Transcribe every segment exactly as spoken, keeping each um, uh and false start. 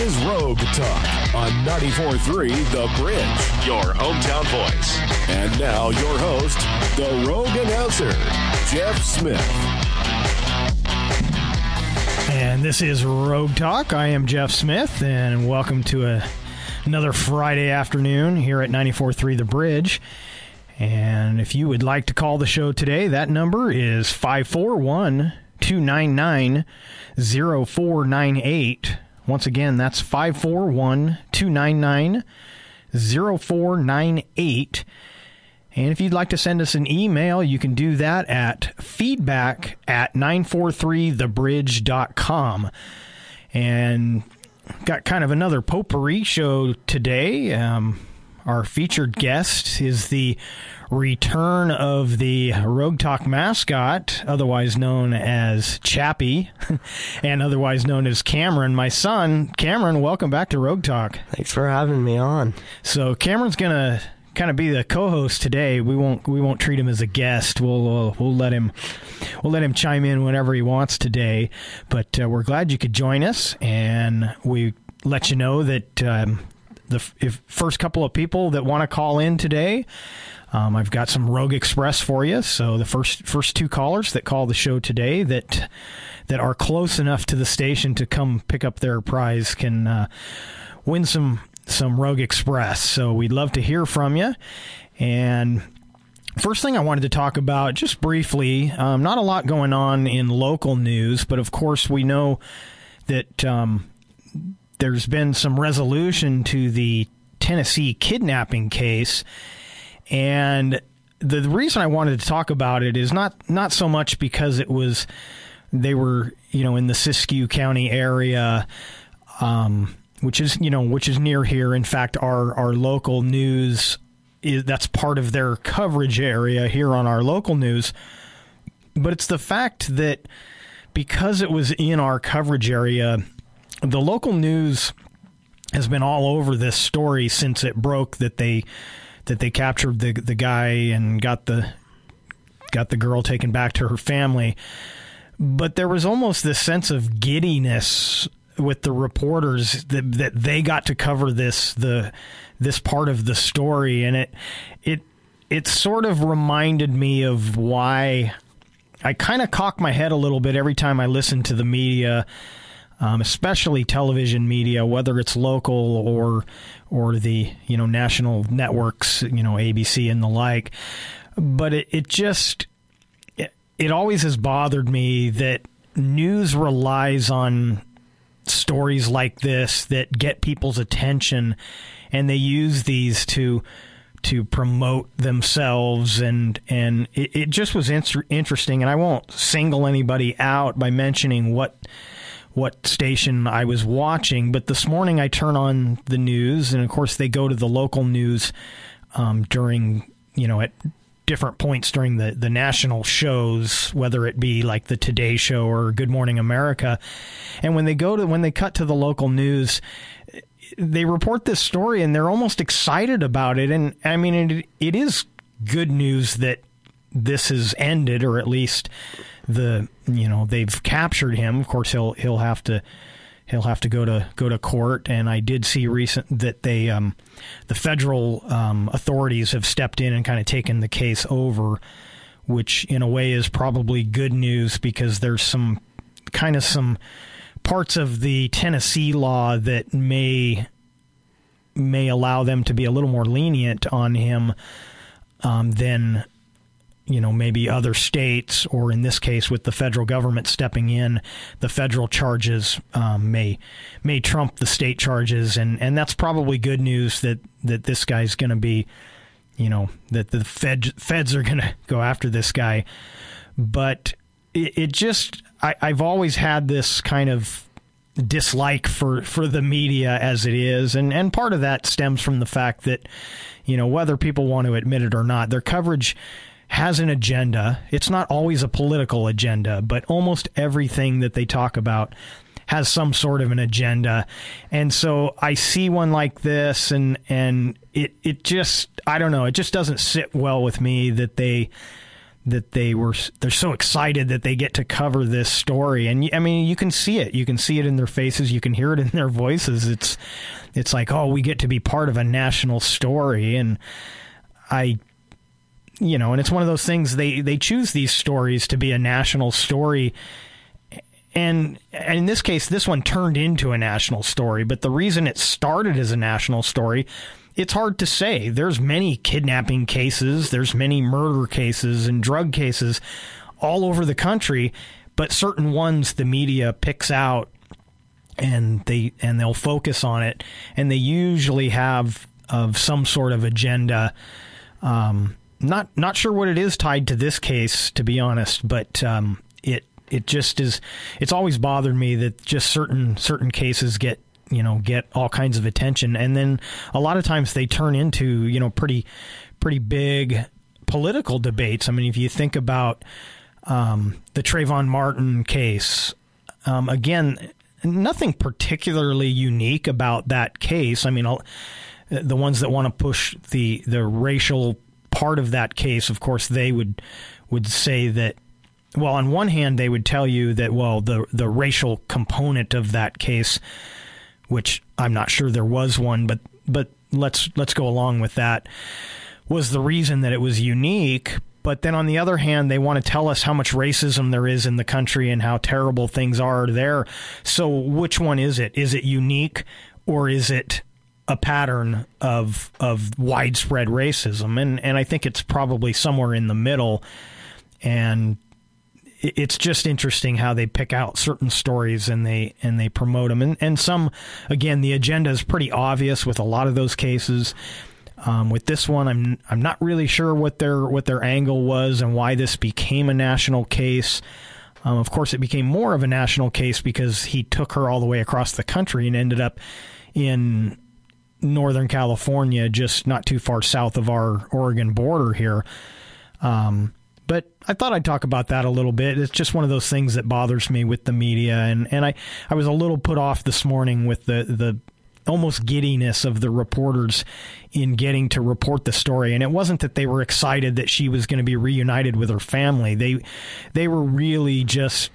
is Rogue Talk on ninety-four point three The Bridge, your hometown voice. And now your host, the Rogue announcer, Jeff Smith. And this is Rogue Talk. I am Jeff Smith, and welcome to a, another Friday afternoon here at ninety-four point three The Bridge. And if you would like to call the show today, that number is five four one, two nine nine, zero four nine eight. Once again, that's five four one, two nine nine, zero four nine eight. And if you'd like to send us an email, you can do that at feedback at nine four three the bridge dot com. And got kind of another potpourri show today. Um, our featured guest is the return of the Rogue Talk mascot, otherwise known as Chappie, and otherwise known as Cameron, my son. Cameron, welcome back to Rogue Talk. Thanks for having me on. So Cameron's gonna kind of be the co-host today. We won't we won't treat him as a guest. We'll we'll, we'll let him we'll let him chime in whenever he wants today. But uh, we're glad you could join us, and we let you know that um, the if first couple of people that want to call in today. Um, I've got some Rogue Express for you. So the first first two callers that call the show today that that are close enough to the station to come pick up their prize can uh, win some some Rogue Express. So we'd love to hear from you. And first thing I wanted to talk about, just briefly, um, not a lot going on in local news, but of course we know that um, there's been some resolution to the Tennessee kidnapping case. And the, the reason I wanted to talk about it is not, not so much because it was, they were, you know, in the Siskiyou County area, um, which is, you know, which is near here. In fact, our, our local news, is that's part of their coverage area here on our local news. But it's the fact that because it was in our coverage area, the local news has been all over this story since it broke that they that they captured the the guy and got the got the girl taken back to her family. But there was almost this sense of giddiness with the reporters that that they got to cover this the this part of the story, and it it it sort of reminded me of why I kind of cock my head a little bit every time I listen to the media. Um, especially television media, whether it's local or or the you know national networks, you know A B C and the like. But it, it just it, it always has bothered me that news relies on stories like this that get people's attention, and they use these to to promote themselves, and and it, it just was inter- interesting. And I won't single anybody out by mentioning what. what station I was watching, but this morning I turn on the news, and of course they go to the local news um, during, you know, at different points during the, the national shows, whether it be like the Today Show or Good Morning America. And when they go to, when they cut to the local news, they report this story and they're almost excited about it. And I mean, it, it is good news that this has ended, or at least the you know they've captured him. Of course, he'll he'll have to he'll have to go to go to court. And I did see recent that they um, the federal um, authorities have stepped in and kind of taken the case over, which in a way is probably good news because there's some kind of some parts of the Tennessee law that may may allow them to be a little more lenient on him um, than. You know, maybe other states, or in this case with the federal government stepping in, the federal charges um, may may trump the state charges, and, and that's probably good news that, that this guy's going to be, you know, that the fed, feds are going to go after this guy. But it, it just, I, I've always had this kind of dislike for, for the media as it is, and, and part of that stems from the fact that, you know, whether people want to admit it or not, their coverage has an agenda. It's not always a political agenda, but almost everything that they talk about has some sort of an agenda. And so I see one like this, and and it, it just, I don't know, it just doesn't sit well with me that they that they were they're so excited that they get to cover this story. And I mean, you can see it. You can see it in their faces. You can hear it in their voices. It's it's like, oh, we get to be part of a national story. And I, you know, and it's one of those things, they, they choose these stories to be a national story. And, and in this case, this one turned into a national story. But the reason it started as a national story, it's hard to say. There's many kidnapping cases, there's many murder cases and drug cases all over the country, but certain ones the media picks out and they and they'll focus on it, and they usually have of some sort of agenda. Um, not not sure what it is tied to this case, to be honest, but um, it it just is. It's always bothered me that just certain certain cases get. you know, get all kinds of attention. And then a lot of times they turn into, you know, pretty, pretty big political debates. I mean, if you think about um, the Trayvon Martin case, um, again, nothing particularly unique about that case. I mean, the ones that want to push the, the racial part of that case, of course, they would, would say that, well, on one hand, they would tell you that, well, the, the racial component of that case, which I'm not sure there was one, but but let's let's go along with that, was the reason that it was unique. But then on the other hand, they want to tell us how much racism there is in the country and how terrible things are there. So which one is it? Is it unique, or is it a pattern of of widespread racism? And and I think it's probably somewhere in the middle. And it's just interesting how they pick out certain stories and they and they promote them. And, and some, again, the agenda is pretty obvious with a lot of those cases. Um, with this one, I'm I'm not really sure what their what their angle was and why this became a national case. Um, of course, it became more of a national case because he took her all the way across the country and ended up in Northern California, just not too far south of our Oregon border here. Um But I thought I'd talk about that a little bit. It's just one of those things that bothers me with the media. And, and I, I was a little put off this morning with the, the almost giddiness of the reporters in getting to report the story. And it wasn't that they were excited that she was going to be reunited with her family. They, they were really just,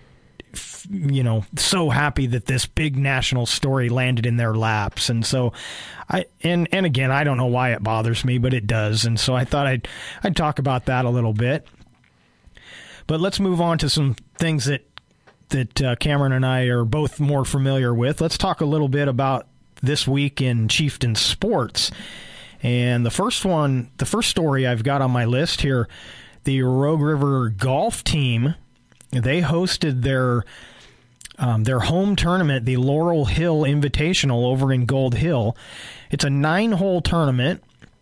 you know, so happy that this big national story landed in their laps. And so I, and, and again, I don't know why it bothers me, but it does. And so I thought I'd, I'd talk about that a little bit. But let's move on to some things that that uh, Cameron and I are both more familiar with. Let's talk a little bit about this week in Chieftain sports. And the first one, the first story I've got on my list here, the Rogue River golf team, they hosted their um, their home tournament, the Laurel Hill Invitational over in Gold Hill. It's a nine-hole tournament,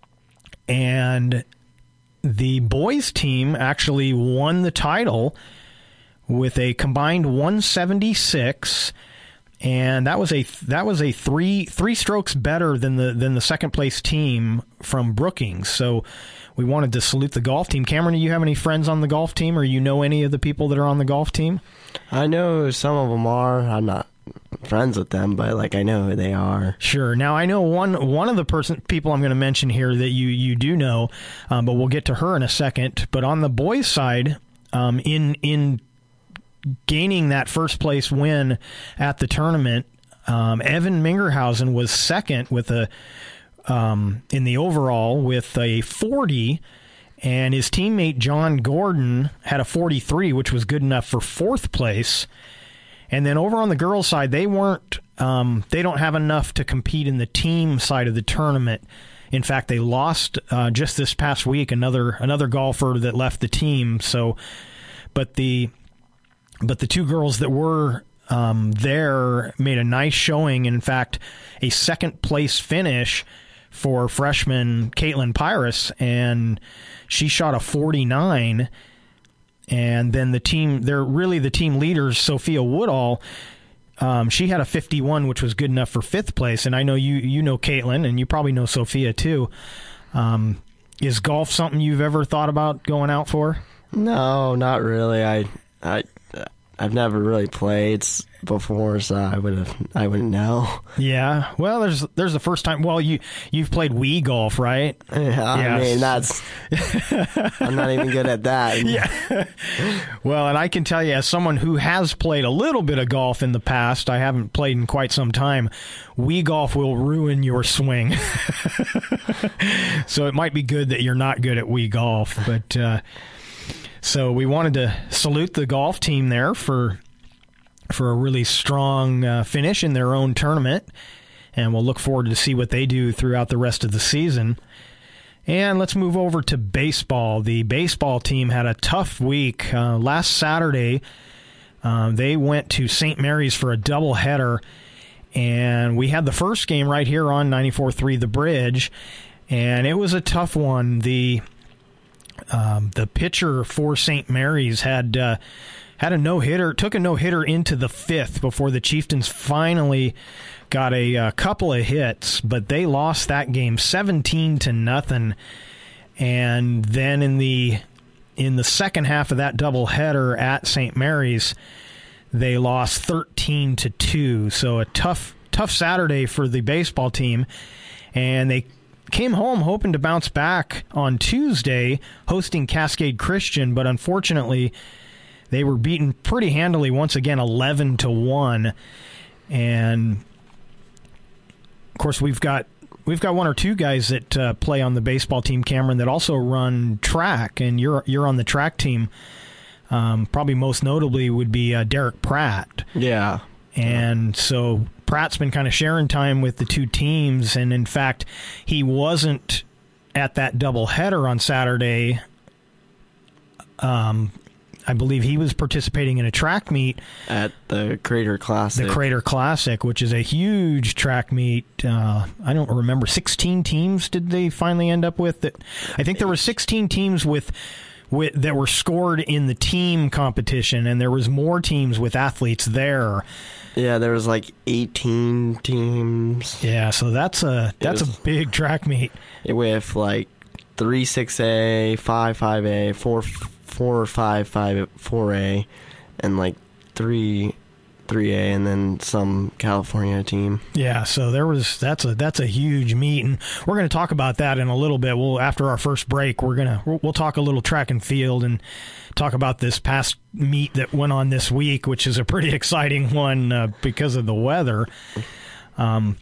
and the boys team actually won the title with a combined one seventy-six, and that was a that was a three three strokes better than the than the second place team from Brookings. So we wanted to salute the golf team. Cameron, do you have any friends on the golf team, or you know any of the people that are on the golf team? I know some of them are. I'm not friends with them, but like I know who they are. Sure. Now I know one one of the person people I'm going to mention here that you you do know, um, but we'll get to her in a second. But on the boys' side, um, in in gaining that first place win at the tournament, um, Evan Mingerhausen was second with a um, in the overall with a forty. And his teammate John Gordon had a forty-three, which was good enough for fourth place. And then over on the girls' side, they weren't, um, they don't have enough to compete in the team side of the tournament. In fact, they lost uh, just this past week another another golfer that left the team. So, but the but the two girls that were um, there made a nice showing. In fact, a second place finish for freshman Caitlin Pyrus, and she shot a forty-nine. And then the team, they're really the team leaders, Sophia Woodall, um, she had a fifty-one, which was good enough for fifth place. And I know you you know Caitlin, and you probably know Sophia too. Um, is golf something you've ever thought about going out for? No, not really. I I I've never really played before, so I would have I wouldn't know. Yeah, well, there's there's the first time. Well, you you've played Wii golf, right? Yeah, I Yes. mean that's. I'm not even good at that. Yeah. Well, and I can tell you, as someone who has played a little bit of golf in the past, I haven't played in quite some time. Wii golf will ruin your swing. So it might be good that you're not good at Wii golf, but. Uh, So we wanted to salute the golf team there for for a really strong uh, finish in their own tournament, and we'll look forward to see what they do throughout the rest of the season. And let's move over to baseball. The baseball team had a tough week. Uh, last Saturday, uh, they went to Saint Mary's for a doubleheader, and we had the first game right here on ninety-four point three The Bridge, and it was a tough one. The Um, the pitcher for Saint Mary's had uh, had a no-hitter, took a no-hitter into the fifth before the Chieftains finally got a, a couple of hits, but they lost that game seventeen to nothing. And then in the in the second half of that doubleheader at Saint Mary's, they lost thirteen to two. So a tough tough Saturday for the baseball team, and they came home hoping to bounce back on Tuesday, hosting Cascade Christian, but unfortunately, they were beaten pretty handily once again, eleven to one. And of course, we've got we've got one or two guys that uh, play on the baseball team, Cameron, that also run track, and you're you're on the track team. Um, probably most notably would be uh, Derek Pratt. Yeah. And so Pratt's been kind of sharing time with the two teams, and in fact, he wasn't at that doubleheader on Saturday. Um, I believe he was participating in a track meet At the Crater Classic. the Crater Classic, which is a huge track meet. Uh, I don't remember, sixteen teams did they finally end up with? That I think there were sixteen teams with. With, that were scored in the team competition, and there was more teams with athletes there. Yeah, there was like eighteen teams. Yeah, so that's a that's was- a big track meet. With like three six A, five five A, four four five five four A, and like three three A, and then some California team. Yeah, so there was that's a that's a huge meet, and we're going to talk about that in a little bit. We'll after our first break, we're gonna we'll, we'll talk a little track and field and talk about this past meet that went on this week, which is a pretty exciting one uh, because of the weather. Um,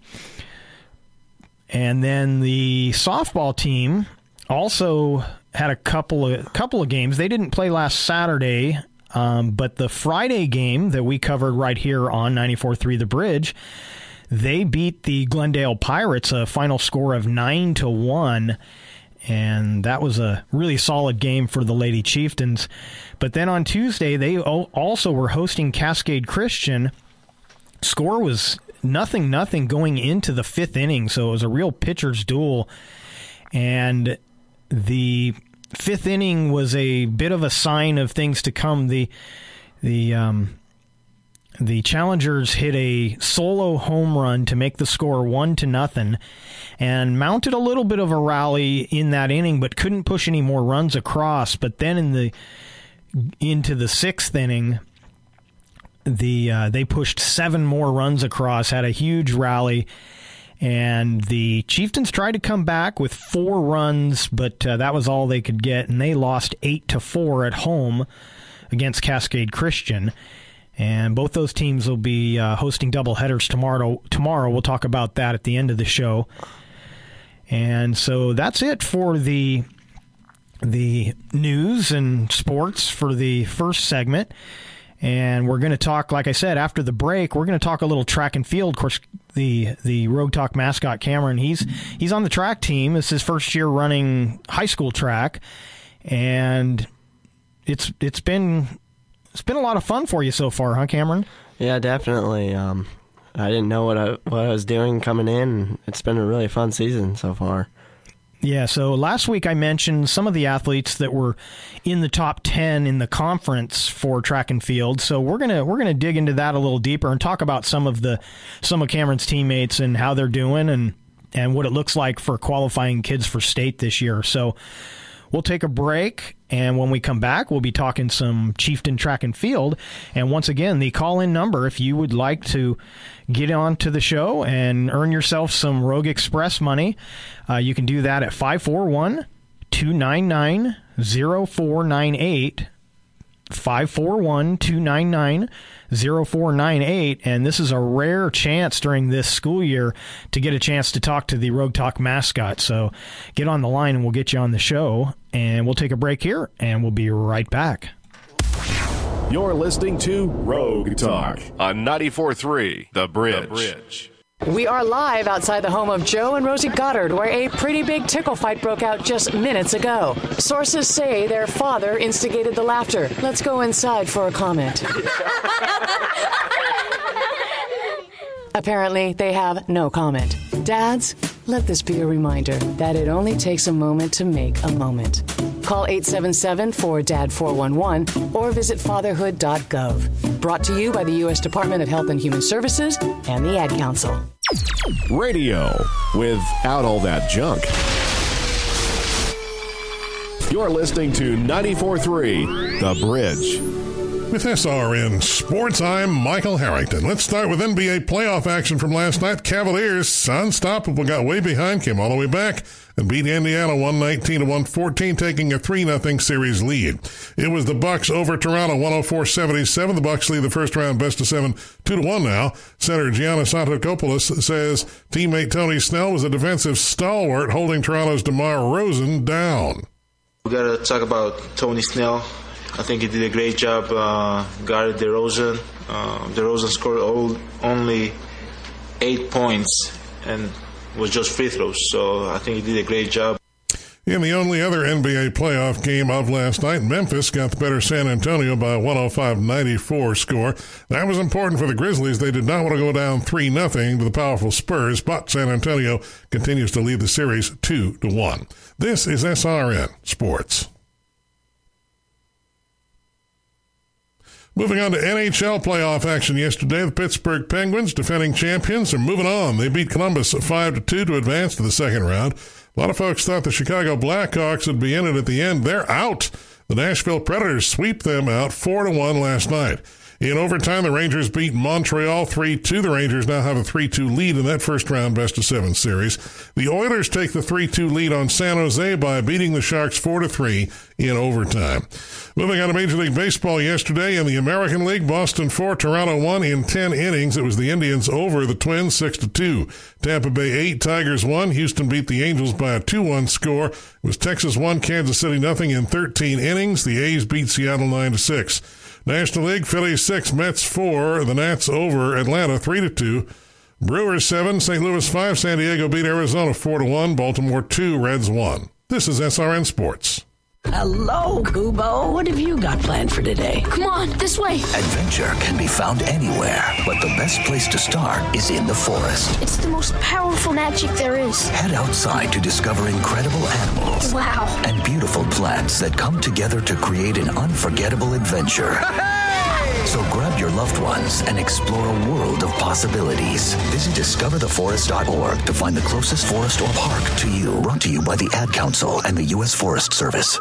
and then the softball team also had a couple of couple of games. They didn't play last Saturday. Um, but the Friday game that we covered right here on ninety-four point three The Bridge, they beat the Glendale Pirates, a final score of nine to one, and that was a really solid game for the Lady Chieftains. But then on Tuesday, they also were hosting Cascade Christian. Score was nothing, nothing going into the fifth inning, so it was a real pitcher's duel, and the fifth inning was a bit of a sign of things to come. The the um, the Challengers hit a solo home run to make the score one to nothing, and mounted a little bit of a rally in that inning, but couldn't push any more runs across. But then in the into the sixth inning, the uh, they pushed seven more runs across, had a huge rally. And the Chieftains tried to come back with four runs, but uh, that was all they could get, and they lost eight to four at home against Cascade Christian. And both those teams will be uh, hosting doubleheaders tomorrow. Tomorrow, we'll talk about that at the end of the show. And so that's it for the the news and sports for the first segment. And we're going to talk, like I said, after the break, we're going to talk a little track and field. Of course, the the Rogue Talk mascot, Cameron, he's he's on the track team. It's his first year running high school track, and it's it's been it's been a lot of fun for you so far, huh, Cameron? Yeah, definitely. Um, I didn't know what I what I was doing coming in. It's been a really fun season so far. Yeah, so last week I mentioned some of the athletes that were in the top ten in the conference for track and field. So we're gonna we're gonna dig into that a little deeper and talk about some of the some of Cameron's teammates and how they're doing and and what it looks like for qualifying kids for state this year. So we'll take a break, and when we come back, we'll be talking some Chieftain track and field. And once again, the call-in number, if you would like to get on to the show and earn yourself some Rogue Express money, uh, you can do that at five four one, two nine nine, zero four nine eight. five four one, two nine nine, zero four nine eight, and this is a rare chance during this school year to get a chance to talk to the Rogue Talk mascot. So get on the line and we'll get you on the show, and we'll take a break here, and we'll be right back. You're listening to Rogue Talk on ninety-four point three The Bridge. The Bridge. We are live outside the home of Joe and Rosie Goddard, where a pretty big tickle fight broke out just minutes ago. Sources say their father instigated the laughter. Let's go inside for a comment. Apparently, they have no comment. Dads, let this be a reminder that it only takes a moment to make a moment. Call eight seven seven, four D A D, four one one or visit fatherhood dot gov. Brought to you by the U S Department of Health and Human Services and the Ad Council. Radio without all that junk. You're listening to ninety-four point three The Bridge. With S R N Sports, I'm Michael Harrington. Let's start with N B A playoff action from last night. Cavaliers, unstoppable, got way behind, came all the way back, and beat Indiana one nineteen to one fourteen, taking a three nothing series lead. It was the Bucks over Toronto, one oh four seventy-seven. The Bucks lead the first round best of seven, two to one now. Center Giannis Antetokounmpo says teammate Tony Snell was a defensive stalwart, holding Toronto's DeMar DeRozan down. We got to talk about Tony Snell. I think he did a great job uh, guarding DeRozan. Uh, DeRozan scored all, only eight points and was just free throws. So I think he did a great job. In the only other N B A playoff game of last night, Memphis got the better San Antonio by a one oh five ninety-four score. That was important for the Grizzlies. They did not want to go down three nothing to the powerful Spurs, but San Antonio continues to lead the series two to one. This is S R N Sports. Moving on to N H L playoff action yesterday, the Pittsburgh Penguins, defending champions, are moving on. They beat Columbus five to two to advance to the second round. A lot of folks thought the Chicago Blackhawks would be in it at the end. They're out. The Nashville Predators sweep them out four to one last night. In overtime, the Rangers beat Montreal three two. The Rangers now have a three two lead in that first-round best-of-seven series. The Oilers take the three two lead on San Jose by beating the Sharks four to three in overtime. Moving on to Major League Baseball yesterday, in the American League, Boston four, Toronto one in ten innings. It was the Indians over the Twins six to two. Tampa Bay eight, Tigers one. Houston beat the Angels by a two one score. It was Texas one, Kansas City nothing in thirteen innings. The A's beat Seattle nine to six. National League, Phillies six, Mets four, the Nats over Atlanta three to two. Brewers seven, Saint Louis five, San Diego beat Arizona four to one, Baltimore two, Reds one. This is S R N Sports. Hello, Kubo. What have you got planned for today? Come on, this way. Adventure can be found anywhere, but the best place to start is in the forest. It's the most powerful magic there is. Head outside to discover incredible animals. Wow. And beautiful plants that come together to create an unforgettable adventure. So grab your loved ones and explore a world of possibilities. Visit discover the forest dot org to find the closest forest or park to you. Brought to you by the Ad Council and the U S Forest Service.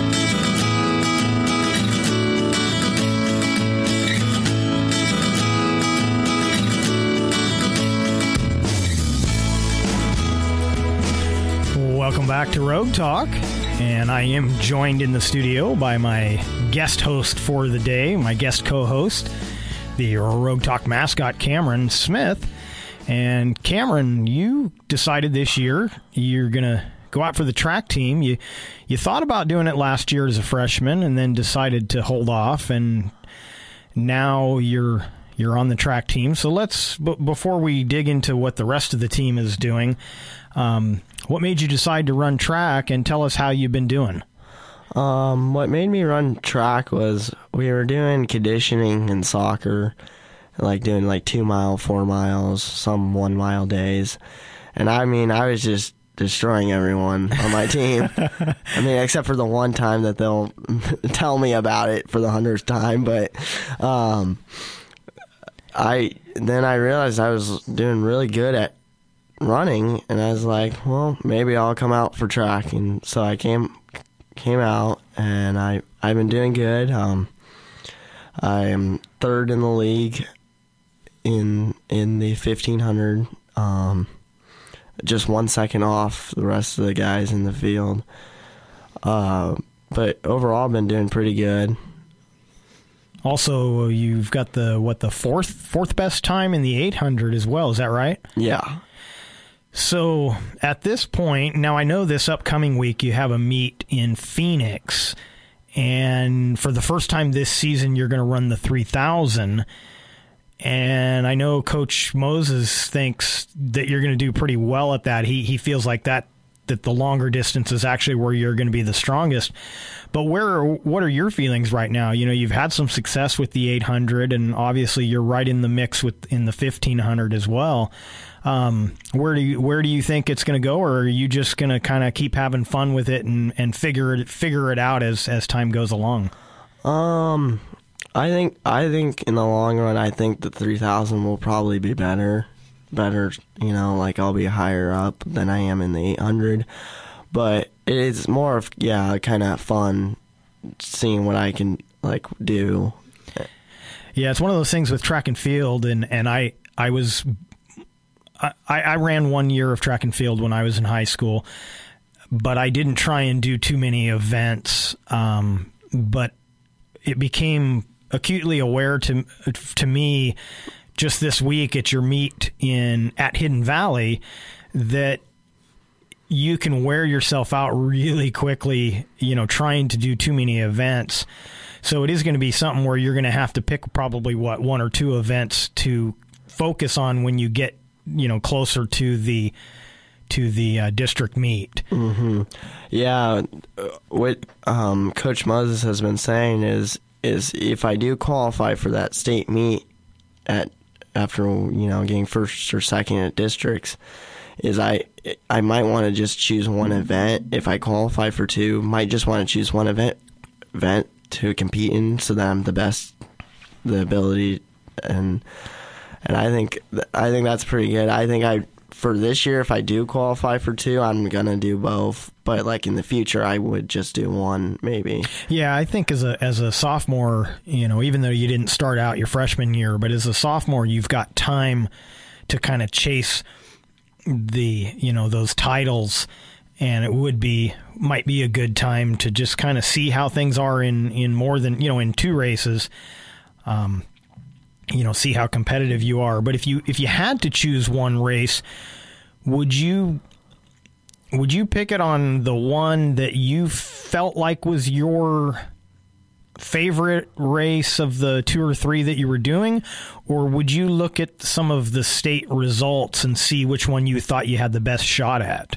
Welcome back to Rogue Talk, and I am joined in the studio by my guest host for the day, my guest co-host, the Rogue Talk mascot, Cameron Smith. And Cameron, you decided this year you're going to go out for the track team. You you thought about doing it last year as a freshman and then decided to hold off, and now you're you're on the track team. So let's, b- before we dig into what the rest of the team is doing, um, what made you decide to run track, and tell us how you've been doing? Um, what made me run track was we were doing conditioning and soccer, like doing like two mile, four miles, some one mile days. And I mean, I was just destroying everyone on my team. I mean, except for the one time that they'll tell me about it for the hundredth time. But um, I then I realized I was doing really good at running, and I was like, well, maybe I'll come out for track. And so I came came out, and I I've been doing good. Um, I am third in the league in in the fifteen hundred. Um, just one second off the rest of the guys in the field. Uh, but overall, I've been doing pretty good. Also, you've got the what the fourth fourth best time in the eight hundred as well. Is that right? Yeah. So at this point, now I know this upcoming week you have a meet in Phoenix, and for the first time this season, you're going to run the three thousand. And I know Coach Moses thinks that you're going to do pretty well at that. He he feels like that that the longer distance is actually where you're going to be the strongest. But where what are your feelings right now? You know, you've had some success with the eight hundred, and obviously you're right in the mix with in the fifteen hundred as well. Um, where do you where do you think it's going to go, or are you just going to kind of keep having fun with it and, and figure it figure it out as as time goes along? Um, I think I think in the long run, I think the three thousand will probably be better. Better, you know, like I'll be higher up than I am in the eight hundred. But it's more of, yeah, kind of fun seeing what I can, like, do. Yeah, it's one of those things with track and field, and, and I, I was... I, I ran one year of track and field when I was in high school, but I didn't try and do too many events. Um, but it became acutely aware to to me just this week at your meet in at Hidden Valley that you can wear yourself out really quickly, you know, trying to do too many events. So it is going to be something where you're going to have to pick probably what one or two events to focus on when you get, you know, closer to the to the uh, district meet. Mm-hmm. Yeah, what um, Coach Moses has been saying is is if I do qualify for that state meet at after you know getting first or second at districts, is I I might want to just choose one event. If I qualify for two, might just want to choose one event event to compete in, so that I'm the best, the ability, and and I think I think that's pretty good. I think I for this year, if I do qualify for two, I'm gonna do both. But like in the future, I would just do one, maybe. Yeah, I think as a as a sophomore, you know, even though you didn't start out your freshman year, but as a sophomore, you've got time to kind of chase the, you know, those titles, and it would be might be a good time to just kind of see how things are in in more than, you know, in two races. Um, you know, see how competitive you are. But if you if you had to choose one race, would you would you pick it on the one that you felt like was your favorite race of the two or three that you were doing, or would you look at some of the state results and see which one you thought you had the best shot at?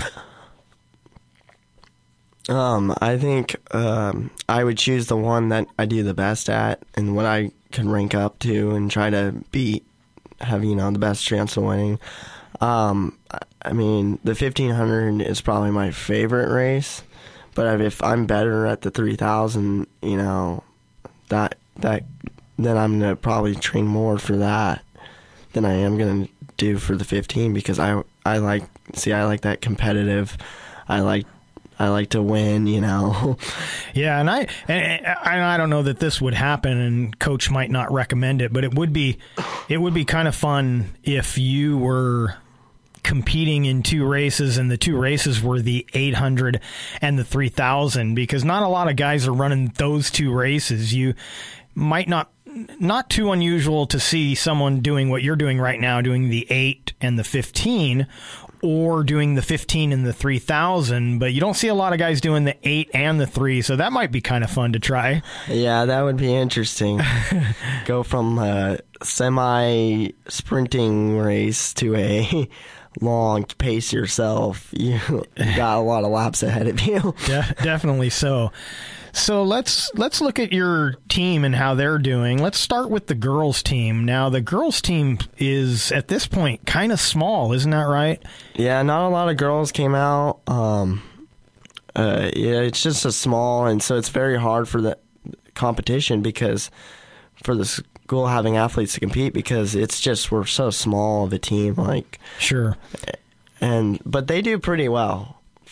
Um, I think um, I would choose the one that I do the best at and what I can rank up to and try to beat, have, you know, the best chance of winning. Um, I mean, the fifteen hundred is probably my favorite race, but if I'm better at the three thousand, you know, that that then I'm going to probably train more for that than I am going to do for the fifteen, because I, I like, see, I like that competitive, I like I like to win, you know. Yeah, and I and I don't know that this would happen, and Coach might not recommend it, but it would be it would be kind of fun if you were competing in two races, and the two races were the eight hundred and the three thousand, because not a lot of guys are running those two races. You might not not too unusual to see someone doing what you're doing right now, doing the eight and the fifteen, or doing the fifteen and the three thousand, but you don't see a lot of guys doing the eight and the three, so that might be kind of fun to try. Yeah, that would be interesting. Go from a semi-sprinting race to a long pace yourself. You, you got a lot of laps ahead of you. De- definitely so. So let's let's look at your team and how they're doing. Let's start with the girls' team. Now, the girls' team is, at this point, kind of small, isn't that right? Yeah, not a lot of girls came out. Um, uh, yeah, it's just a small, and so it's very hard for the competition, because for the school having athletes to compete, because it's just, we're so small of a team. Like, sure. And but they do pretty well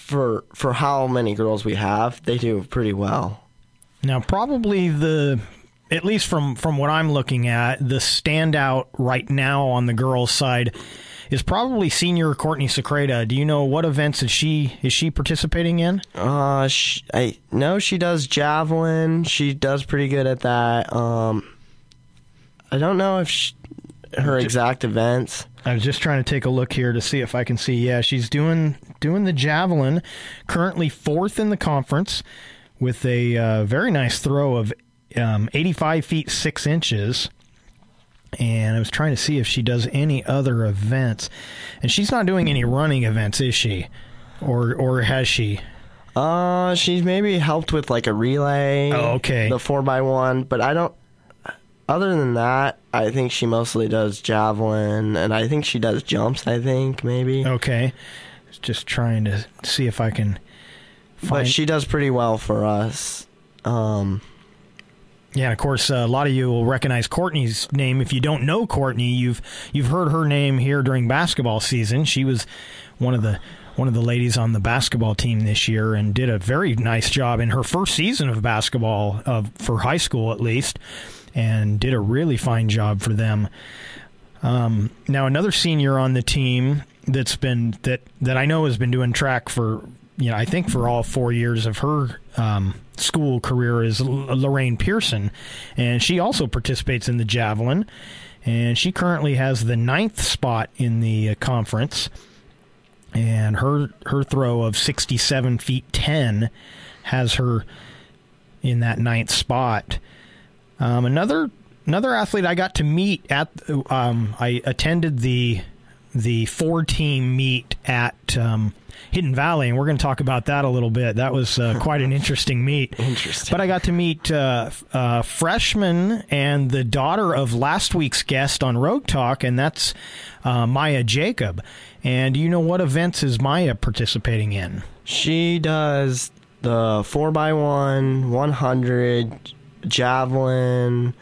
for for how many girls we have, they do pretty well. Now, probably the, at least from, from what I'm looking at, the standout right now on the girls' side is probably senior Courtney Secreta. Do you know what events is she is she participating in? Uh, she, I know she does javelin. She does pretty good at that. Um, I don't know if she, her exact events. I was just trying to take a look here to see if I can see. Yeah, she's doing doing the javelin. Currently fourth in the conference with a uh, very nice throw of um, eighty-five feet six inches. And I was trying to see if she does any other events. And she's not doing any running events, is she? Or or has she? Uh, she's maybe helped with like a relay. Oh, okay. The four by one, but I don't. Other than that, I think she mostly does javelin, and I think she does jumps. I think maybe. Okay. Just trying to see if I can find. But she does pretty well for us. Um. Yeah, and of course, uh, a lot of you will recognize Courtney's name. If you don't know Courtney, you've you've heard her name here during basketball season. She was one of the one of the ladies on the basketball team this year and did a very nice job in her first season of basketball, uh, for high school at least, and did a really fine job for them. Um, now, another senior on the team that's been that that I know has been doing track for, you know, I think for all four years of her um, school career is Lorraine Pearson, and she also participates in the javelin, and she currently has the ninth spot in the uh, conference, and her her throw of sixty-seven feet ten has her in that ninth spot. Um, another another athlete I got to meet at um, I attended the the four team meet at um, Hidden Valley, and we're going to talk about that a little bit. That was uh, quite an interesting meet. Interesting. But I got to meet uh, uh, freshman and the daughter of last week's guest on Rogue Talk, and that's uh, Maya Jacob. And do you know what events is Maya participating in? She does the four by one, one hundred, javelin,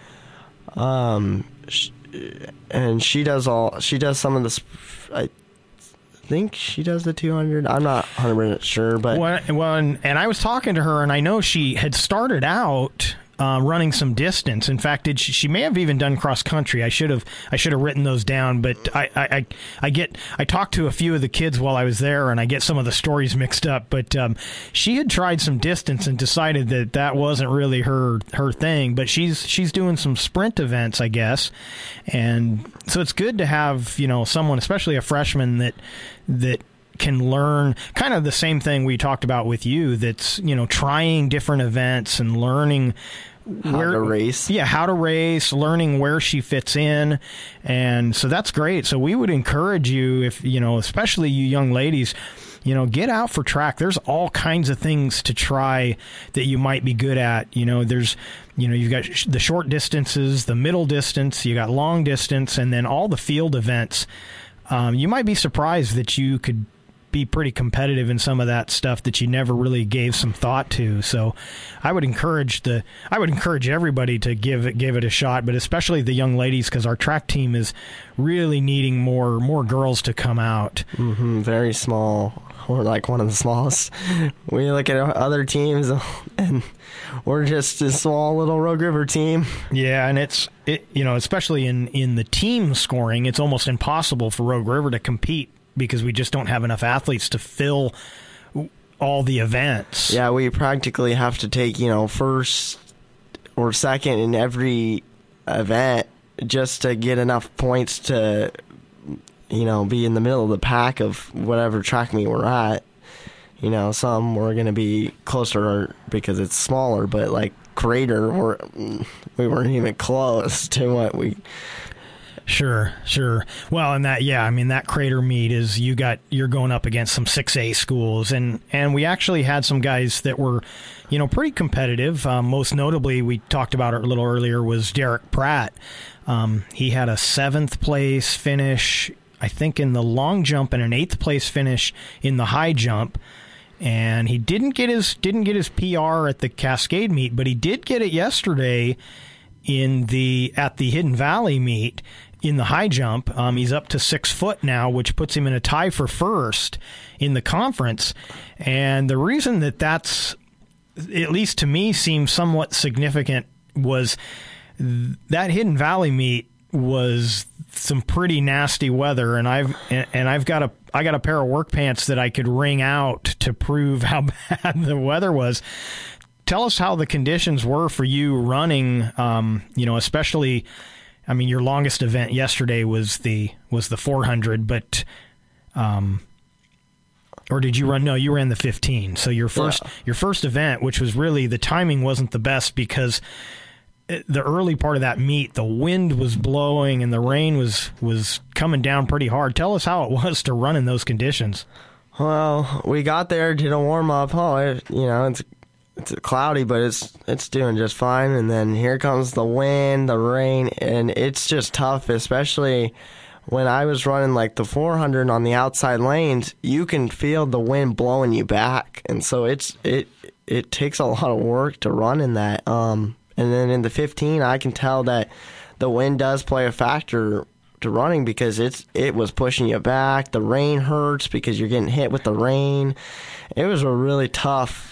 um, sh- and she does all. She does some of the. Sp- I think she does the two hundred. I'm not one hundred percent sure, but well, well and, and I was talking to her, and I know she had started out uh, running some distance. In fact, did she, she may have even done cross country. I should have I should have written those down, but I, I, I, I get I talked to a few of the kids while I was there, and I get some of the stories mixed up. But um, she had tried some distance and decided that that wasn't really her her thing. But she's she's doing some sprint events, I guess, and so it's good to have, you know, someone, especially a freshman, that that can learn kind of the same thing we talked about with you, that's, you know, trying different events and learning how where to race. Yeah, how to race, learning where she fits in. And so that's great. So we would encourage you, if, you know, especially you young ladies, you know, get out for track. There's all kinds of things to try that you might be good at. You know, there's, you know, you've got sh- the short distances, the middle distance, you got long distance, and then all the field events. Um, you might be surprised that you could be pretty competitive in some of that stuff that you never really gave some thought to. So I would encourage the I would encourage everybody to give it give it a shot, but especially the young ladies, because our track team is really needing more more girls to come out. Mm-hmm, very small. We're like one of the smallest. We look at other teams, and we're just a small little Rogue River team. Yeah, and it's it you know, especially in in the team scoring, it's almost impossible for Rogue River to compete, because we just don't have enough athletes to fill all the events. Yeah, we practically have to take, you know, first or second in every event just to get enough points to, you know, be in the middle of the pack of whatever track meet we're at. You know, some we're going to be closer because it's smaller, but like Crater, we're, we weren't even close to what we... Sure, sure. Well, and that, yeah, I mean, that Crater meet is you got, you're going up against some six A schools, and, and we actually had some guys that were, you know, pretty competitive. Um, most notably, we talked about it a little earlier, was Derek Pratt. Um, he had a seventh place finish, I think, in the long jump, and an eighth place finish in the high jump. And he didn't get his didn't get his P R at the Cascade meet, but he did get it yesterday in the at the Hidden Valley meet. in the high jump. Um, he's up to six foot now, which puts him in a tie for first in the conference. And the reason that that's, at least to me, seems somewhat significant was th- that Hidden Valley meet was some pretty nasty weather, and I've and, and I've got a I got a pair of work pants that I could wring out to prove how bad the weather was. Tell us how the conditions were for you running. Um, you know, especially. I mean, your longest event yesterday was the was the four hundred, but, um, or did you run? No, you ran the fifteen. So your first yeah. your first event, which was really the timing wasn't the best because the early part of that meet, the wind was blowing and the rain was was coming down pretty hard. Tell us how it was to run in those conditions. Well, we got there, did a warm up. Oh, it, you know, it's. It's cloudy, but it's it's doing just fine. And then here comes the wind, the rain, and it's just tough, especially when I was running like the four hundred on the outside lanes. You can feel the wind blowing you back, and so it's it it takes a lot of work to run in that. Um, and then in the fifteen, I can tell that the wind does play a factor to running because it's it was pushing you back. The rain hurts because you're getting hit with the rain. It was a really tough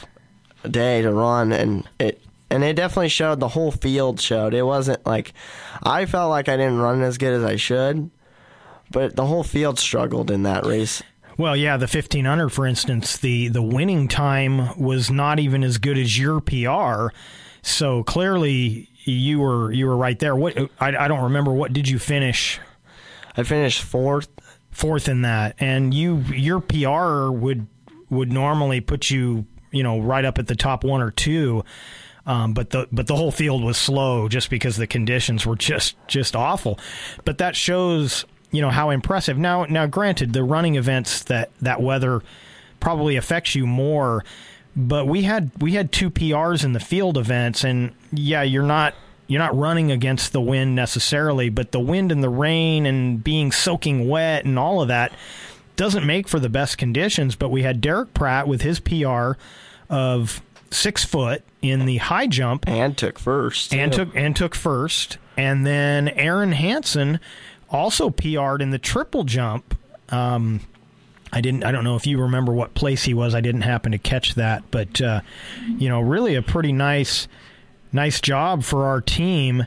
day to run, and it and it definitely showed. The whole field showed. It wasn't like I felt like I didn't run as good as I should, but the whole field struggled in that race. Well, yeah, the fifteen hundred, for instance, the the winning time was not even as good as your P R. So clearly, you were you were right there. What I, I don't remember. What did you finish? I finished fourth. Fourth in that, and you your P R would would normally put you. you know, right up at the top one or two, um, but the but the whole field was slow just because the conditions were just just awful. But that shows, you know, how impressive. Now, now, granted, the running events that that weather probably affects you more, but we had we had two P Rs in the field events, and yeah, you're not you're not running against the wind necessarily, but the wind and the rain and being soaking wet and all of that doesn't make for the best conditions. But we had Derek Pratt with his P R of six foot in the high jump, and took first, and too. took and took first, and then Aaron Hansen also P R'd in the triple jump. Um, I didn't. I don't know if you remember what place he was. I didn't happen to catch that, but uh, you know, really a pretty nice, nice job for our team.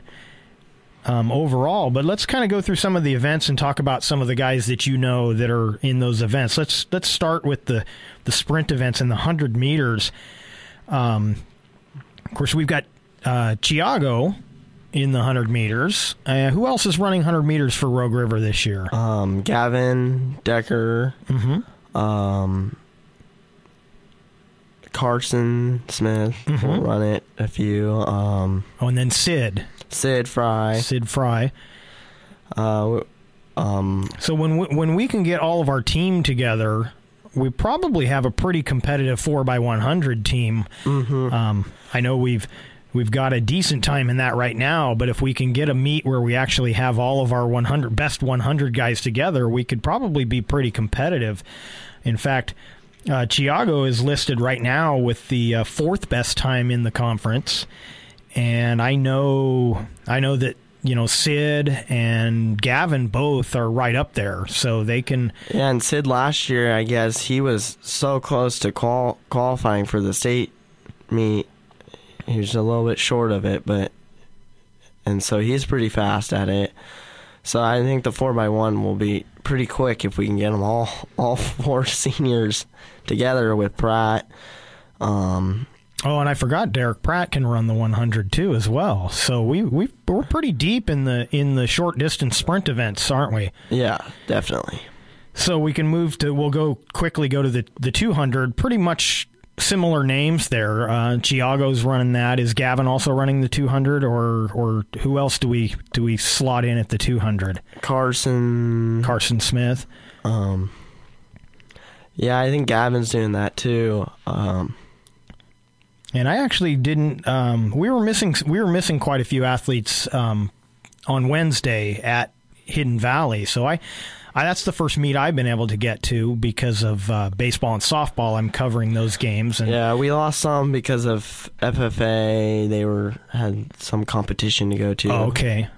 Um, overall, but let's kind of go through some of the events and talk about some of the guys that you know that are in those events. Let's let's start with the, the sprint events in the one hundred meters. Um, of course, we've got uh, Chiago in the one hundred meters. Uh, who else is running one hundred meters for Rogue River this year? Um, Gavin Decker, mm-hmm. um, Carson Smith mm-hmm. will run it, a few. Um, oh, and then Sid. Sid Fry. Sid Fry. Uh, um, so when we, when we can get all of our team together, we probably have a pretty competitive four by one hundred team. Mm-hmm. Um, I know we've we've got a decent time in that right now, but if we can get a meet where we actually have all of our one hundred best one hundred guys together, we could probably be pretty competitive. In fact, uh, Chiago is listed right now with the uh, fourth best time in the conference. And I know, I know that you know Sid and Gavin both are right up there, so they can. Yeah, and Sid last year, I guess he was so close to qual- qualifying for the state meet. He was a little bit short of it, but and so he's pretty fast at it. So I think the four by one will be pretty quick if we can get them all, all four seniors together with Pratt. Um. Oh, and I forgot Derek Pratt can run the one hundred too as well. So we we we're pretty deep in the in the short distance sprint events, aren't we? Yeah, definitely. So we can move to. We'll go quickly go to the the two hundred. Pretty much similar names there. Uh, Chiago's running that. Is Gavin also running the two hundred, or or who else do we do we slot in at the two hundred? Carson. Carson Smith. Um. Yeah, I think Gavin's doing that too. Um. And I actually didn't. Um, we were missing. We were missing quite a few athletes um, on Wednesday at Hidden Valley. So I, I, that's the first meet I've been able to get to because of uh, baseball and softball. I'm covering those games. And yeah, we lost some because of F F A. They were had some competition to go to. Oh, okay.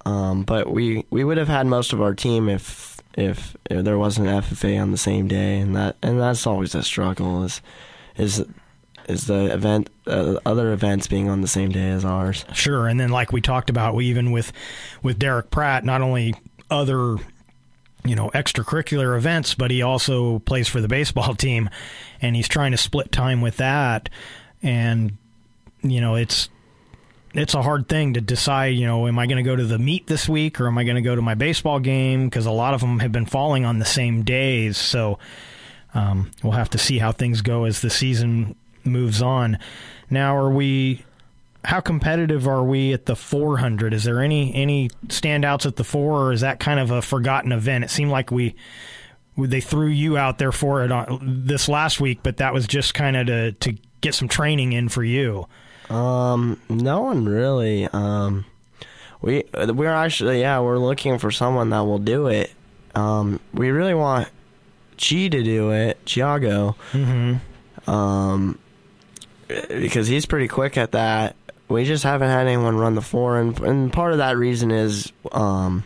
Um, but we, we would have had most of our team if, if if there wasn't F F A on the same day, and that and that's always a struggle. Is is is the event uh, other events being on the same day as ours? Sure, and then like we talked about, we even with with Derek Pratt, not only other you know extracurricular events, but he also plays for the baseball team, and he's trying to split time with that, and you know it's. It's a hard thing to decide, you know, am I going to go to the meet this week or am I going to go to my baseball game? Because a lot of them have been falling on the same days. So um, we'll have to see how things go as the season moves on. Now, are we, how competitive are we at the four hundred? Is there any, any standouts at the four, or is that kind of a forgotten event? It seemed like we, they threw you out there for it on, this last week, but that was just kind of to, to get some training in for you. Um, no one really. Um, we we're actually yeah we're looking for someone that will do it. Um, we really want Chi to do it, Chiago. Mm-hmm. Um, because he's pretty quick at that. We just haven't had anyone run the four, and and part of that reason is um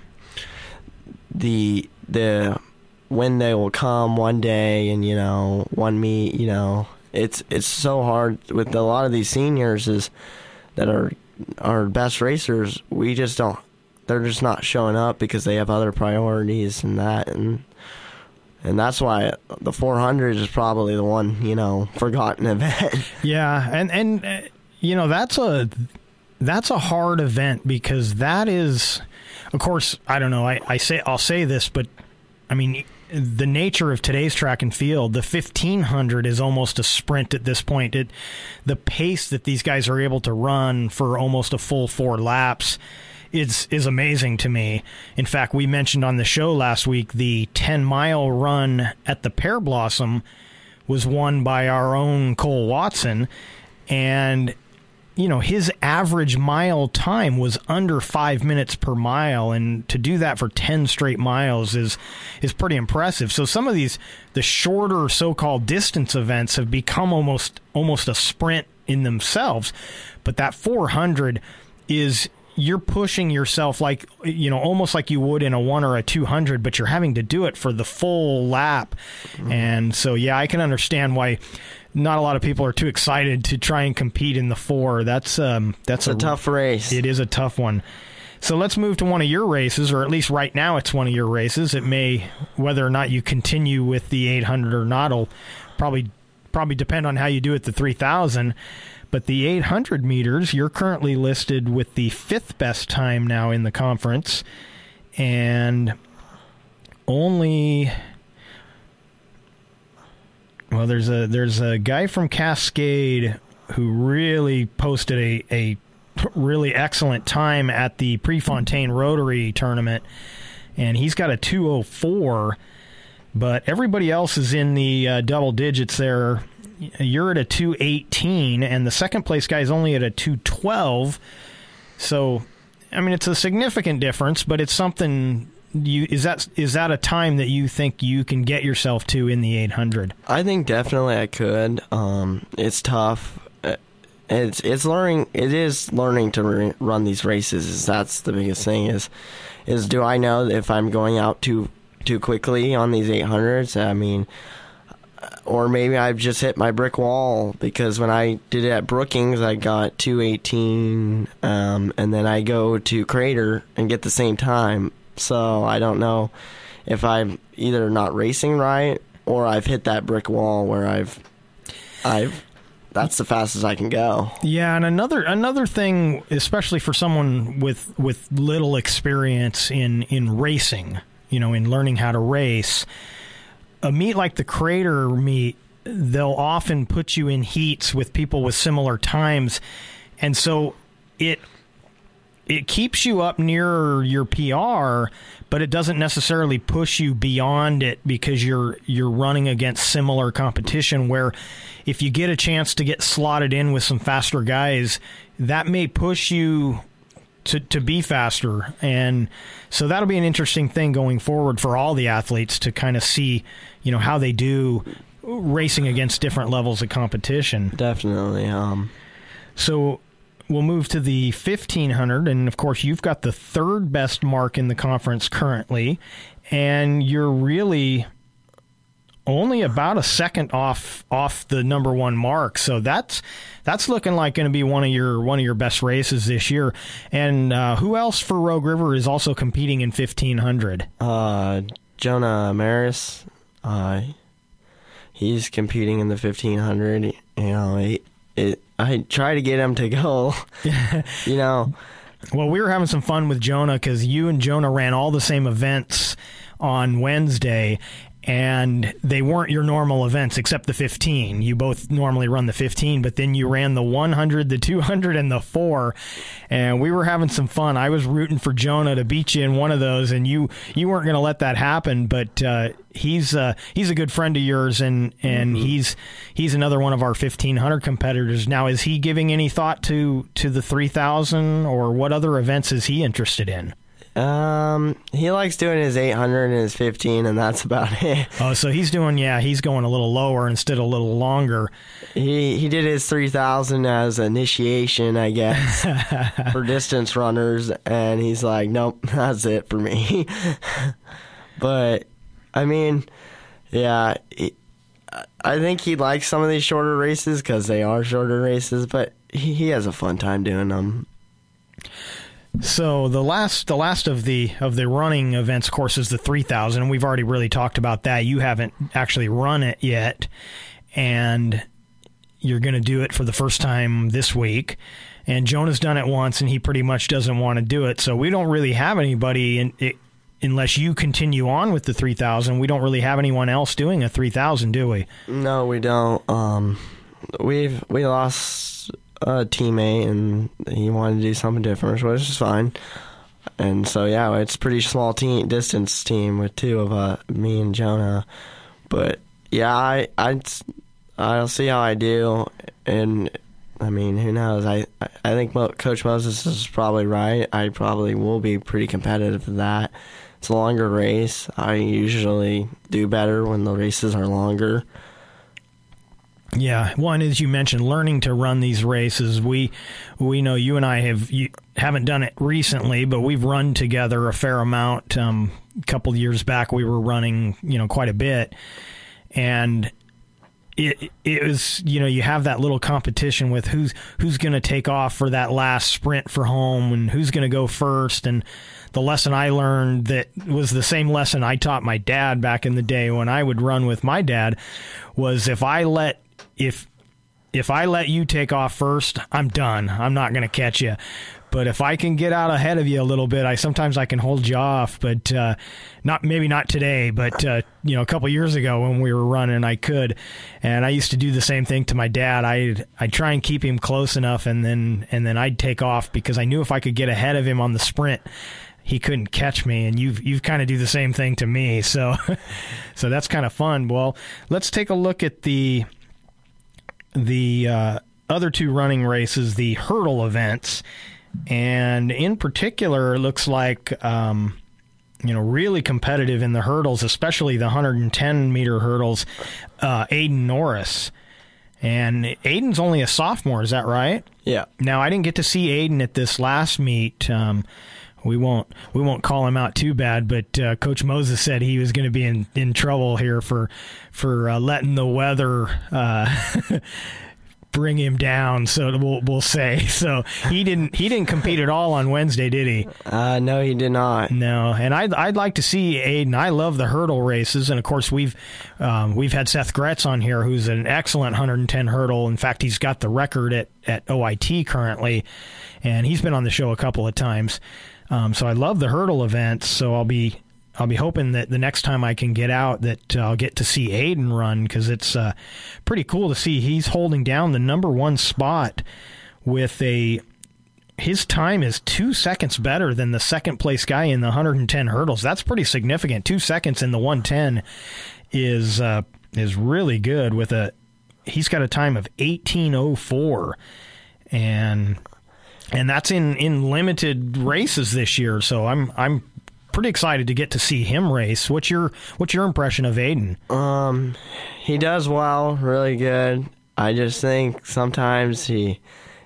the the when they will come one day and you know one meet you know. It's it's so hard with a lot of these seniors is that are our best racers. We just don't. They're just not showing up because they have other priorities and that, and and that's why the four hundred is probably the one you know forgotten event. Yeah, and and uh, you know that's a that's a hard event because that is, of course, I don't know. I, I say I'll say this, but I mean. The nature of today's track and field, the fifteen hundred is almost a sprint at this point. It, the pace that these guys are able to run for almost a full four laps is is amazing to me. In fact, we mentioned on the show last week the ten-mile run at the Pear Blossom was won by our own Cole Watson, and you know, his average mile time was under five minutes per mile, and to do that for ten straight miles is is pretty impressive. So some of these, the shorter so-called distance events have become almost almost a sprint in themselves, but that four hundred is, you're pushing yourself like, you know, almost like you would in a one or a two hundred, but you're having to do it for the full lap. Mm-hmm. And so, yeah, I can understand why not a lot of people are too excited to try and compete in the four. That's um, that's a, a tough race. It is a tough one. So let's move to one of your races, or at least right now it's one of your races. It may, whether or not you continue with the eight hundred or not, will probably probably depend on how you do at the three thousand. But the eight hundred meters, you're currently listed with the fifth best time now in the conference, and only. Well, there's a there's a guy from Cascade who really posted a, a really excellent time at the Prefontaine Rotary tournament, and he's got a two oh four, but everybody else is in the uh, double digits there. You're at a two eighteen, and the second place guy is only at a two twelve. So, I mean, it's a significant difference, but it's something. You, is that is that a time that you think you can get yourself to in the eight hundred? I think definitely I could. Um, it's tough. It's it's learning. It is learning to re- run these races. Is that's the biggest thing. Is is do I know if I'm going out too too quickly on these eight hundreds? I mean, or maybe I've just hit my brick wall, because when I did it at Brookings, I got two eighteen, um, and then I go to Crater and get the same time. So I don't know if I'm either not racing right or I've hit that brick wall where I've, I've, that's the fastest I can go. Yeah, and another another thing, especially for someone with with little experience in in racing, you know, in learning how to race, a meet like the Crater meet, they'll often put you in heats with people with similar times, and so it. It keeps you up near your P R, but it doesn't necessarily push you beyond it, because you're you're running against similar competition, where if you get a chance to get slotted in with some faster guys, that may push you to, to be faster. And so that'll be an interesting thing going forward for all the athletes to kind of see, you know, how they do racing against different levels of competition. Definitely. Um. So we'll move to the fifteen hundred, and of course you've got the third best mark in the conference currently, and you're really only about a second off off the number one mark. So that's that's looking like going to be one of your one of your best races this year. And uh, who else for Rogue River is also competing in fifteen hundred? Uh, Jonah Maris. Uh, he's competing in the fifteen hundred. You know, he, it, I try to get him to go. You know. Well, we were having some fun with Jonah because you and Jonah ran all the same events on Wednesday, and they weren't your normal events except the fifteen. You both normally run the fifteen, but then you ran the one hundred, the two hundred, and the four, and we were having some fun. I was rooting for Jonah to beat you in one of those, and you you weren't going to let that happen, but uh, he's uh, he's a good friend of yours, and, and mm-hmm. he's he's another one of our fifteen hundred competitors. Now, is he giving any thought to, to the three thousand, or what other events is he interested in? Um, he likes doing his eight hundred and his fifteen, and that's about it. Oh, so he's doing, yeah, he's going a little lower instead of a little longer. He he did his three thousand as initiation, I guess, for distance runners, and he's like, nope, that's it for me. But, I mean, yeah, he, I think he likes some of these shorter races because they are shorter races, but he, he has a fun time doing them. So the last the last of the of the running events, of course, is the three thousand, and we've already really talked about that. You haven't actually run it yet, and you're going to do it for the first time this week. And Jonah's done it once, and he pretty much doesn't want to do it. So we don't really have anybody, in, it, unless you continue on with the three thousand, we don't really have anyone else doing a three thousand, do we? No, we don't. Um, we've we lost a teammate, and he wanted to do something different, which is fine. And so, yeah, it's a pretty small team, distance team with two of uh, me and Jonah. But, yeah, I, I, I'll see how I do. And, I mean, who knows? I, I think Coach Moses is probably right. I probably will be pretty competitive in that. It's a longer race. I usually do better when the races are longer. Yeah, one, as you mentioned, learning to run these races. We we know you and I have you haven't done it recently, but we've run together a fair amount. Um, a couple of years back, we were running, you know, quite a bit, and it it was, you know, you have that little competition with who's who's going to take off for that last sprint for home, and who's going to go first. And the lesson I learned that was the same lesson I taught my dad back in the day when I would run with my dad was if I let If if I let you take off first, I'm done. I'm not going to catch you. But if I can get out ahead of you a little bit, I sometimes I can hold you off. But uh, not maybe not today, but uh, you know, a couple years ago when we were running, I could. And I used to do the same thing to my dad. I'd I'd try and keep him close enough, and then and then I'd take off because I knew if I could get ahead of him on the sprint, he couldn't catch me. And you've you've kind of do the same thing to me. So so that's kind of fun. Well, let's take a look at the. the uh, other two running races, the hurdle events, and in particular, it looks like um, you know, really competitive in the hurdles, especially the one hundred ten meter hurdles. Uh, Aiden Norris, and Aiden's only a sophomore, is that right? Yeah. Now, I didn't get to see Aiden at this last meet. Um, we won't we won't call him out too bad, but uh, Coach Moses said he was going to be in, in trouble here for for uh, letting the weather uh, bring him down. So we'll we'll say so he didn't he didn't compete at all on Wednesday, did he? Uh, no, he did not. No, and I'd I'd like to see Aiden. I love the hurdle races, and of course we've um, we've had Seth Gretz on here, who's an excellent one hundred ten hurdle. In fact, he's got the record at at O I T currently, and he's been on the show a couple of times. Um, so I love the hurdle events. So I'll be I'll be hoping that the next time I can get out that uh, I'll get to see Aiden run, because it's uh, pretty cool to see he's holding down the number one spot with a his time is two seconds better than the second place guy in the one hundred ten hurdles. That's pretty significant. Two seconds in the one ten is uh, is really good. With a he's got a time of eighteen oh four, and. And that's in, in limited races this year, so I'm I'm pretty excited to get to see him race. What's your what's your impression of Aiden? Um, he does well, really good. I just think sometimes he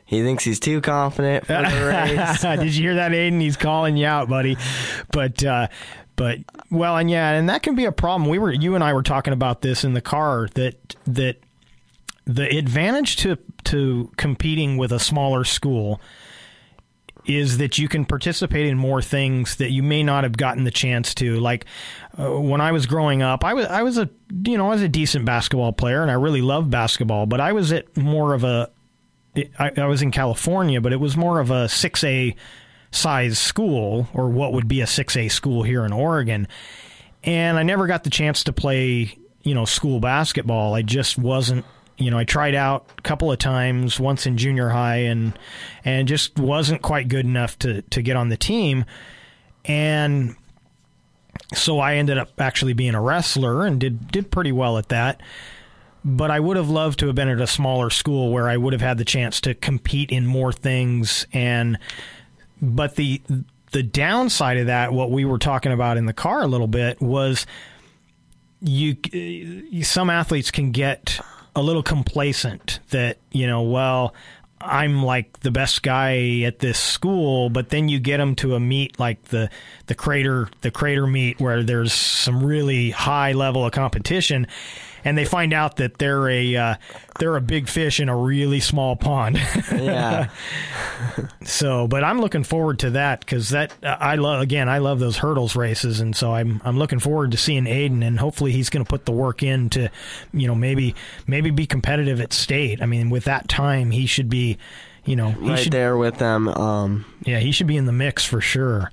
he thinks he's too confident for the race. Did you hear that, Aiden? He's calling you out, buddy. But, uh, but well, and yeah, and that can be a problem. We were, you and I were talking about this in the car, that that the advantage to to competing with a smaller school is that you can participate in more things that you may not have gotten the chance to. Like uh, when I was growing up, I was I was a you know I was a decent basketball player, and I really loved basketball. But I was at more of a I, I was in California, but it was more of a six A size school, or what would be a six A school here in Oregon. And I never got the chance to play you know school basketball. I just wasn't. You know, I tried out a couple of times, once in junior high, and and just wasn't quite good enough to, to get on the team. And so I ended up actually being a wrestler and did, did pretty well at that. But I would have loved to have been at a smaller school where I would have had the chance to compete in more things. And but the the downside of that, what we were talking about in the car a little bit, was you some athletes can get a little complacent that, you know, well, I'm like the best guy at this school, but then you get them to a meet like the the crater the crater meet where there's some really high level of competition, and they find out that they're a uh, they're a big fish in a really small pond. Yeah. So, but I'm looking forward to that, because that I love again I love those hurdles races, and so I'm I'm looking forward to seeing Aiden, and hopefully he's going to put the work in to, you know, maybe maybe be competitive at state. I mean, with that time, he should be, you know, he right should, there with them. Um, yeah, he should be in the mix for sure.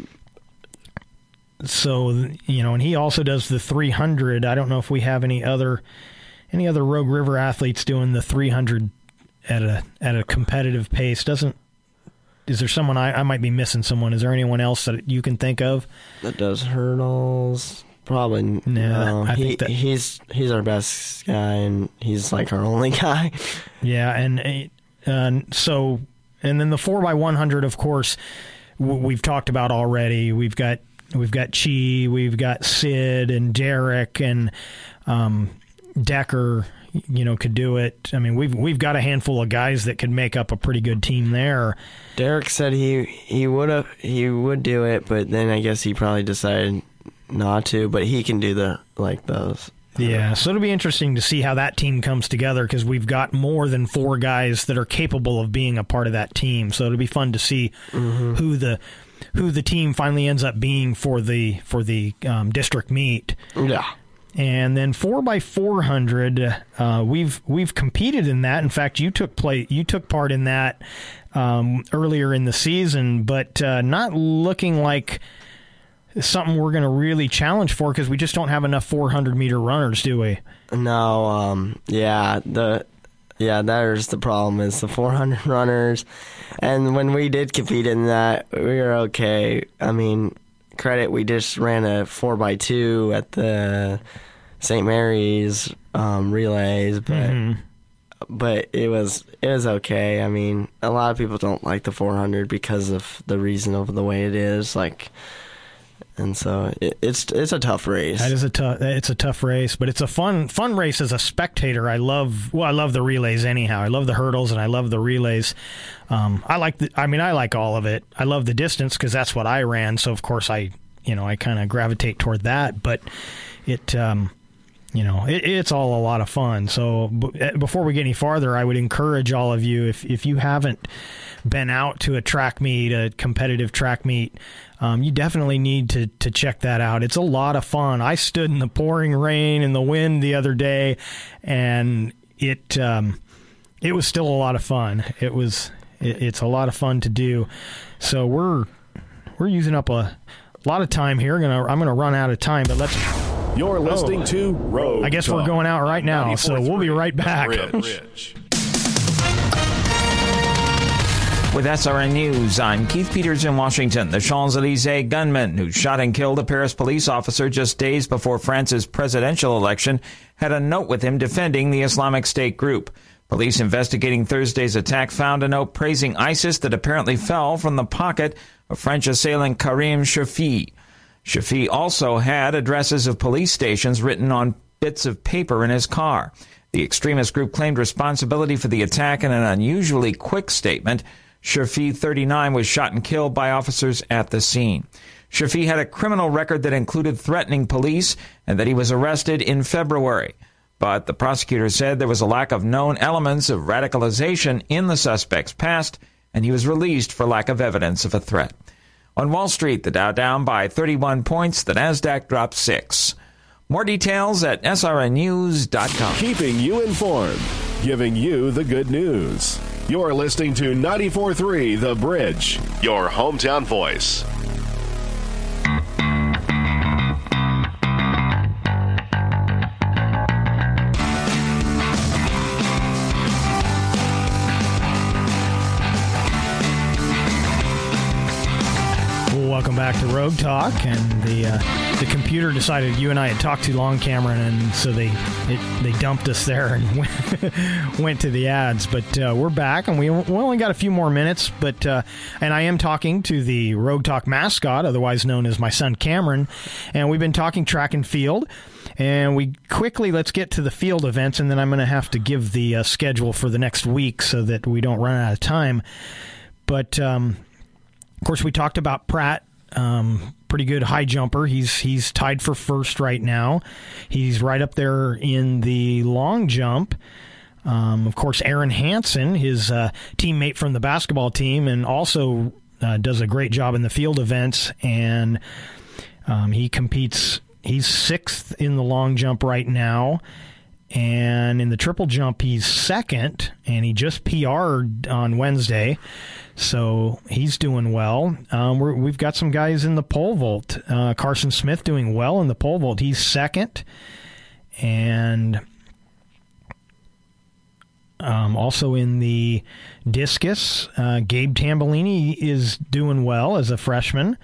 So, you know, and he also does the three hundred. I don't know if we have any other any other Rogue River athletes doing the three hundred at a at a competitive pace. Doesn't is there someone I, I might be missing someone? Is there anyone else that you can think of that does hurdles? Probably no. no. I he, think that, he's he's our best guy, and he's like our only guy. Yeah, and uh, so and then the four by one hundred, of course, w- we've talked about already. We've got. We've got Chi, we've got Sid and Derek, and um, Decker, you know, could do it. I mean, we've we've got a handful of guys that could make up a pretty good team there. Derek said he he would have he would do it, but then I guess he probably decided not to. But he can do the like those. Yeah, so it'll be interesting to see how that team comes together, because we've got more than four guys that are capable of being a part of that team. So it'll be fun to see mm-hmm. who the who the team finally ends up being for the for the um, district meet. Yeah. And then four by four hundred, uh, we've we've competed in that. In fact, you took play you took part in that um, earlier in the season, but uh, not looking like something we're going to really challenge for, because we just don't have enough four hundred meter runners, do we? No. Um. Yeah. The. Yeah. There's the problem. Is the four hundred runners. And when we did compete in that, we were okay. I mean, credit, we just ran a four by two at the Saint Mary's um, relays, but mm-hmm. but it was it was okay. I mean, a lot of people don't like the four hundred because of the reason of the way it is, like. And so it, it's it's a tough race. That is a tough. It's a tough race, but it's a fun fun race as a spectator. I love well, I love the relays anyhow. I love the hurdles and I love the relays. Um, I like the. I mean, I like all of it. I love the distance because that's what I ran. So of course I, you know, I kind of gravitate toward that. But it, um, you know, it, it's all a lot of fun. So b- before we get any farther, I would encourage all of you, if if you haven't been out to a track meet, a competitive track meet. Um, you definitely need to, to check that out. It's a lot of fun. I stood in the pouring rain and the wind the other day, and it um, it was still a lot of fun. It was it, it's a lot of fun to do. So we're we're using up a lot of time here. Gonna I'm gonna run out of time, but let's. You're listening oh, to Road I guess Talk. We're going out right now, so we'll be right back. Rich. With S R N News, I'm Keith Peters in Washington. The Champs-Élysées gunman who shot and killed a Paris police officer just days before France's presidential election had a note with him defending the Islamic State group. Police investigating Thursday's attack found a note praising ISIS that apparently fell from the pocket of French assailant Karim Shafi. Shafi also had addresses of police stations written on bits of paper in his car. The extremist group claimed responsibility for the attack in an unusually quick statement. Shafi, thirty-nine, was shot and killed by officers at the scene. Shafi had a criminal record that included threatening police and that he was arrested in February. But the prosecutor said there was a lack of known elements of radicalization in the suspect's past, and he was released for lack of evidence of a threat. On Wall Street, the Dow down by thirty-one points, the Nasdaq dropped six. More details at S R N news dot com. Keeping you informed, giving you the good news. You're listening to ninety-four point three The Bridge, your hometown voice. Welcome back to Rogue Talk, and the uh, the computer decided you and I had talked too long, Cameron, and so they it, they dumped us there and went, went to the ads. But uh, we're back, and we, we only got a few more minutes. But uh, and I am talking to the Rogue Talk mascot, otherwise known as my son Cameron, and we've been talking track and field. And we quickly, let's get to the field events, and then I'm going to have to give the uh, schedule for the next week so that we don't run out of time. But um, of course, we talked about Pratt. Um, pretty good high jumper. He's he's tied for first right now. He's right up there in the long jump. Um, of course, Aaron Hansen, his uh, teammate from the basketball team, and also uh, does a great job in the field events. And um, he competes. He's sixth in the long jump right now. And in the triple jump, he's second, and he just P R'd on Wednesday, so he's doing well. Um, we're, we've got some guys in the pole vault. Uh, Carson Smith doing well in the pole vault. He's second, and um, also in the discus, uh, Gabe Tambellini is doing well as a freshman,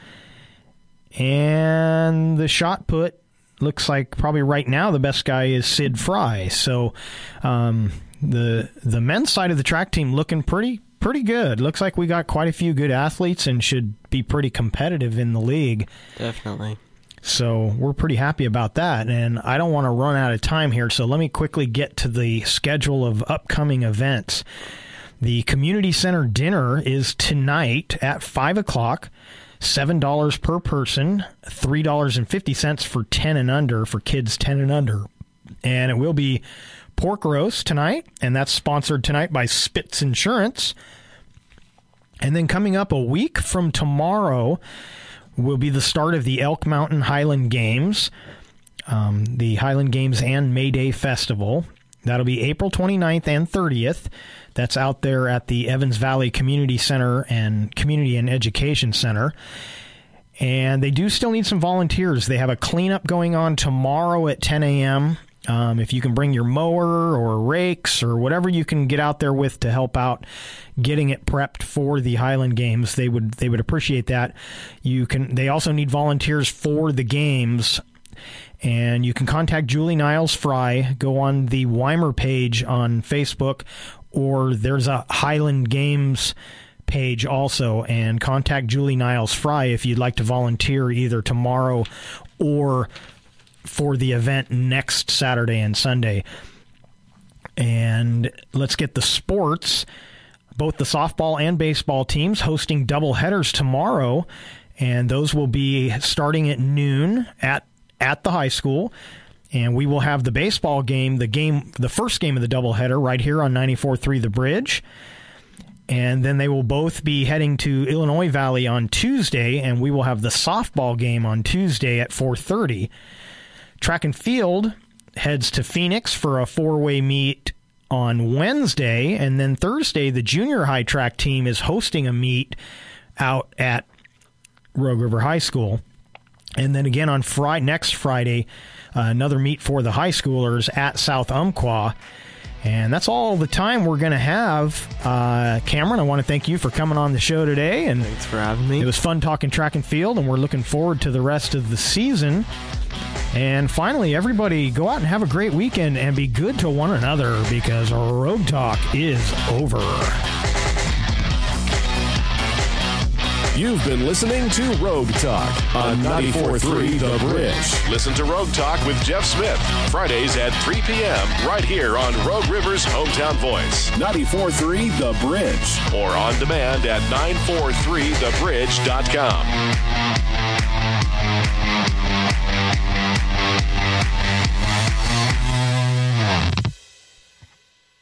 and the shot put. Looks like probably right now the best guy is Sid Fry. So um, the the men's side of the track team looking pretty pretty good. Looks like we got quite a few good athletes and should be pretty competitive in the league. Definitely. So we're pretty happy about that. And I don't want to run out of time here, so let me quickly get to the schedule of upcoming events. The Community Center dinner is tonight at five o'clock. seven dollars per person, three dollars and fifty cents for ten and under, for kids ten and under. And it will be pork roast tonight, and that's sponsored tonight by Spitz Insurance. And then coming up a week from tomorrow will be the start of the Elk Mountain Highland Games, um, the Highland Games and May Day Festival. That'll be April twenty-ninth and thirtieth. That's out there at the Evans Valley Community Center and Community and Education Center. And they do still need some volunteers. They have a cleanup going on tomorrow at ten a.m. Um, if you can bring your mower or rakes or whatever you can get out there with to help out getting it prepped for the Highland Games, they would they would appreciate that. You can. They also need volunteers for the games. And you can contact Julie Niles Fry. Go on the Weimer page on Facebook, or there's a Highland Games page also, and contact Julie Niles Fry if you'd like to volunteer either tomorrow or for the event next Saturday and Sunday. And let's get the sports. Both the softball and baseball teams hosting double headers tomorrow, and those will be starting at noon at at the high school, and we will have the baseball game, the game, the first game of the doubleheader right here on ninety-four point three The Bridge, and then they will both be heading to Illinois Valley on Tuesday, and we will have the softball game on Tuesday at four thirty. Track and field heads to Phoenix for a four-way meet on Wednesday, and then Thursday the junior high track team is hosting a meet out at Rogue River High School. And then again on Friday, next Friday, uh, another meet for the high schoolers at South Umpqua. And that's all the time we're going to have. Uh, Cameron, I want to thank you for coming on the show today. And thanks for having me. It was fun talking track and field, and we're looking forward to the rest of the season. And finally, everybody, go out and have a great weekend and be good to one another, because Rogue Talk is over. You've been listening to Rogue Talk on ninety-four point three The Bridge. Listen to Rogue Talk with Jeff Smith, Fridays at three p.m. right here on Rogue River's Hometown Voice, ninety-four point three The Bridge, or on demand at nine four three the bridge dot com.